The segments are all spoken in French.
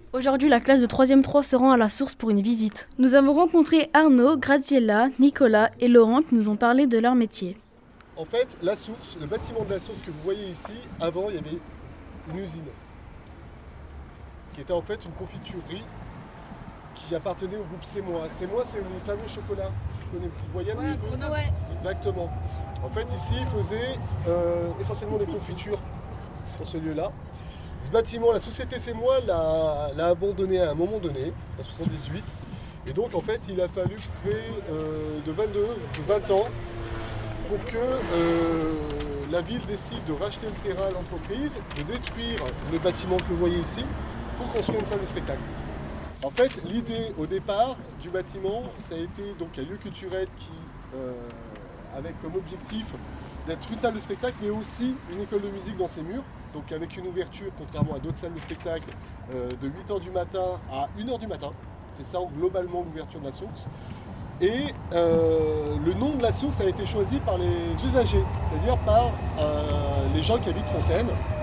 Aujourd'hui, la classe de 3e 3 se rend à la source pour une visite. Nous avons rencontré Arnaud, Graziella, Nicolas et Laurent qui nous ont parlé de leur métier. En fait, la source, le bâtiment de la source que vous voyez ici, avant il y avait une usine qui était en fait une confiturerie qui appartenait au groupe C'est Moi. C'est Moi, c'est le fameux chocolat. Vous voyez un petit peu ? Ouais. Exactement. En fait, ici, ils faisaient essentiellement des confitures sur ce lieu-là. Ce bâtiment, la société C'est Moi l'a abandonné à un moment donné, en 78. Et donc, en fait, il a fallu près de 20 ans pour que la ville décide de racheter le terrain à l'entreprise, de détruire le bâtiment que vous voyez ici, pour construire une salle de spectacle. En fait, l'idée au départ du bâtiment, ça a été donc un lieu culturel qui, avec comme objectif d'être une salle de spectacle, mais aussi une école de musique dans ses murs. Donc avec une ouverture, contrairement à d'autres salles de spectacle, de 8h du matin à 1h du matin. C'est ça globalement l'ouverture de la source. Et le nom de la source a été choisi par les usagers, c'est-à-dire par les gens qui habitent Fontaine.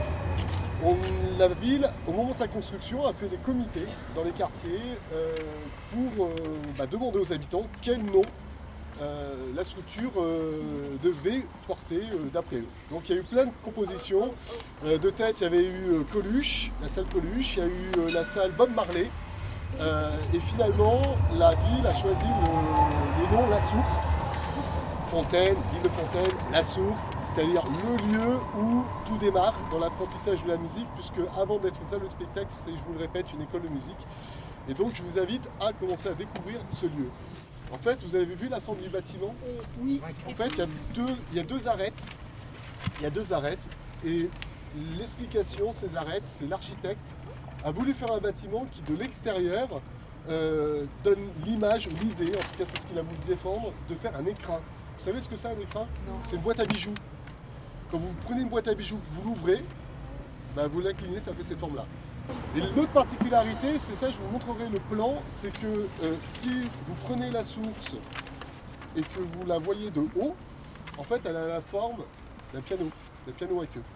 La ville, au moment de sa construction, a fait des comités dans les quartiers pour demander aux habitants quel nom la structure devait porter d'après eux. Donc il y a eu plein de compositions. De tête, il y avait eu Coluche, la salle Coluche, il y a eu la salle Bob Marley. Et finalement, la ville a choisi le nom La Source. Fontaine, ville de Fontaine, La Source, c'est-à-dire le lieu où tout démarre dans l'apprentissage de la musique, puisque avant d'être une salle de spectacle, c'est, je vous le répète, une école de musique. Et donc je vous invite à commencer à découvrir ce lieu. En fait, vous avez vu la forme du bâtiment ? Oui. En fait, il y a deux arêtes. Il y a deux arêtes. Et l'explication de ces arêtes, c'est l'architecte a voulu faire un bâtiment qui, de l'extérieur, donne l'image, ou l'idée, en tout cas c'est ce qu'il a voulu défendre, de faire un écrin. Vous savez ce que c'est un écrin ? C'est une boîte à bijoux. Quand vous prenez une boîte à bijoux, vous l'ouvrez, vous l'inclinez, ça fait cette forme-là. Et l'autre particularité, c'est ça, je vous montrerai le plan, c'est que si vous prenez la source et que vous la voyez de haut, en fait elle a la forme d'un piano à queue.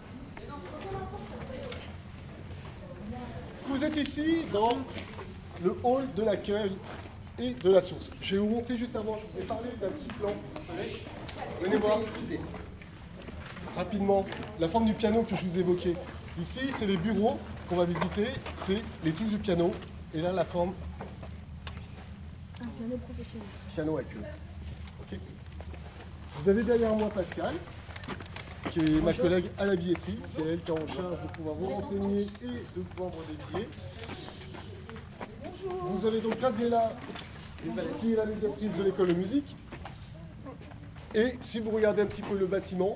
Vous êtes ici dans le hall de l'accueil et de la source. Je vais vous montrer juste avant, je vous ai parlé d'un petit plan, vous savez. Venez voir, rapidement, la forme du piano que je vous évoquais. Ici, c'est les bureaux qu'on va visiter, c'est les touches du piano, et là, la forme... Un piano professionnel. Piano à queue. Okay. Vous avez derrière moi Pascal, qui est ma collègue à la billetterie. C'est elle qui est en charge de pouvoir vous renseigner et de vendre des billets. Bonjour. Vous avez donc Graziella, qui est la médiatrice de l'école de musique. Et si vous regardez un petit peu le bâtiment,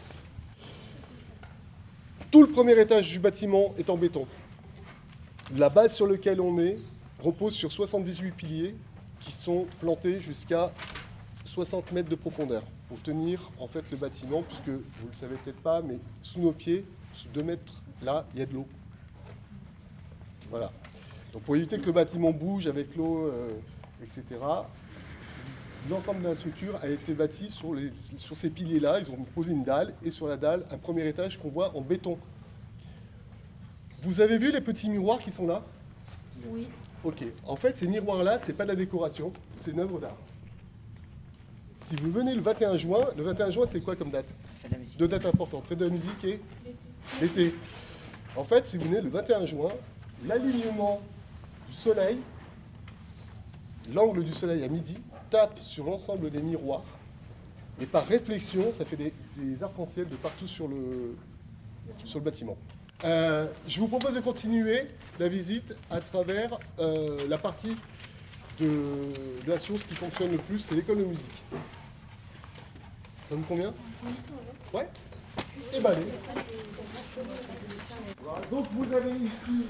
tout le premier étage du bâtiment est en béton. La base sur laquelle on est repose sur 78 piliers qui sont plantés jusqu'à 60 mètres de profondeur pour tenir en fait le bâtiment, puisque vous ne le savez peut-être pas, mais sous nos pieds, sous 2 mètres, là, il y a de l'eau. Voilà. Donc pour éviter que le bâtiment bouge avec l'eau, etc., l'ensemble de la structure a été bâti sur ces piliers-là. Ils ont posé une dalle, et sur la dalle, un premier étage qu'on voit en béton. Vous avez vu les petits miroirs qui sont là ? Oui. Ok. En fait, ces miroirs-là, c'est pas de la décoration, c'est une œuvre d'art. Si vous venez le 21 juin, c'est quoi comme date ? Deux dates importantes, fête de la musique et l'été. En fait, si vous venez le 21 juin, l'alignement du soleil, l'angle du soleil à midi, tape sur l'ensemble des miroirs, et par réflexion, ça fait des arcs-en-ciel de partout sur le bâtiment. Je vous propose de continuer la visite à travers la partie de la source qui fonctionne le plus, c'est l'école de musique. Ça vous convient ? Ouais ? Et allez. Voilà. Donc vous avez ici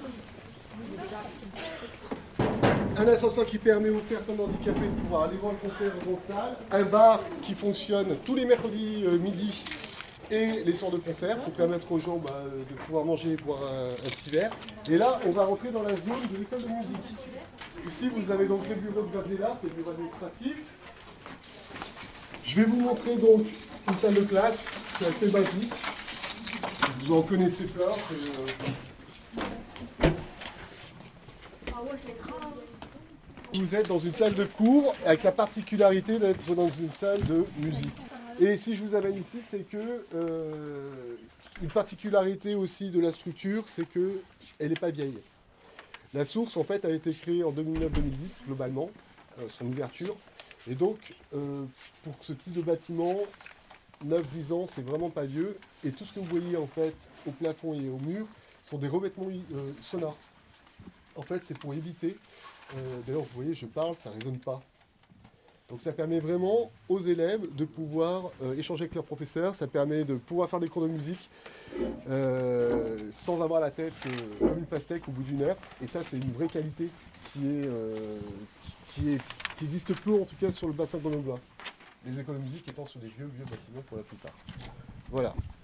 un ascenseur qui permet aux personnes handicapées de pouvoir aller voir le concert dans une salle, un bar qui fonctionne tous les mercredis midi et les soirs de concert pour permettre aux gens de pouvoir manger et boire un petit verre. Et là, on va rentrer dans la zone de l'école de musique. Ici, vous avez donc les bureaux de Graziella, c'est le bureau administratif. Je vais vous montrer donc une salle de classe qui est assez basique. Vous en connaissez plein. Vous êtes dans une salle de cours avec la particularité d'être dans une salle de musique. Et si je vous amène ici, c'est que une particularité aussi de la structure, c'est qu'elle n'est pas vieille. La source, en fait, a été créée en 2009-2010, globalement, son ouverture. Et donc, pour ce type de bâtiment, 9-10 ans, c'est vraiment pas vieux. Et tout ce que vous voyez, en fait, au plafond et au mur, sont des revêtements sonores. En fait, c'est pour éviter... D'ailleurs, vous voyez, je parle, ça ne résonne pas. Donc ça permet vraiment aux élèves de pouvoir échanger avec leurs professeurs, ça permet de pouvoir faire des cours de musique sans avoir la tête comme une pastèque au bout d'une heure. Et ça, c'est une vraie qualité qui existe peu, en tout cas, sur le bassin grenoblois. Les écoles de musique étant sur des vieux bâtiments pour la plupart. Voilà.